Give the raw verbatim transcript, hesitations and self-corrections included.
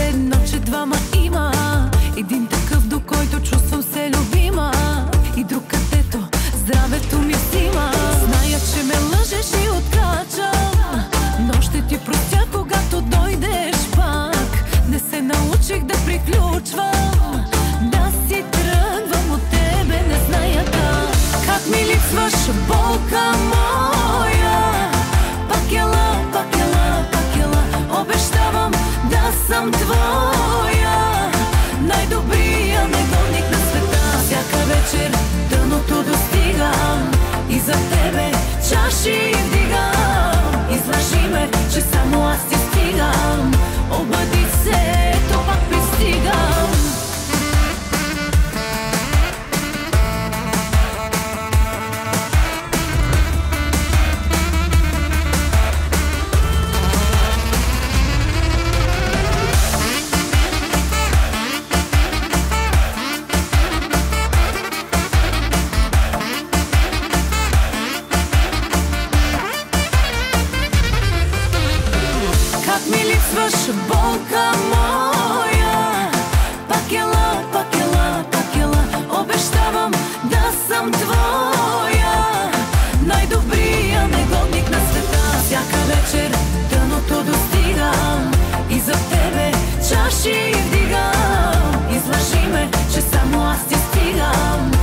едно, че двама има. Един такъв, до който чувствам се любима, и друг, където здравето ми взима. Зная, че ме лъжеш и откачам, но ще ти простя, когато дойдеш пак. Не се научих да приключвам, да си тръгвам от тебе, не зная как. Как ми липсваш, болка моя. Пак ела, пак ела, пак ела. Обещавам да съм твоя, най-добрия негодник на света. Всяка вечер дъното достигам и за тебе чаши вдигам. Излъжи ме, че само аз ти стигам. Обади се, то пак пристигам. Как ми липсваш, болка моя. Пак ела, пак ела, пак ела. Обещавам да съм твоя, най-добрия негодник на света. Всяка вечер дъното достигам и за тебе чаши вдигам. Излъжи ме, че само аз ти стигам.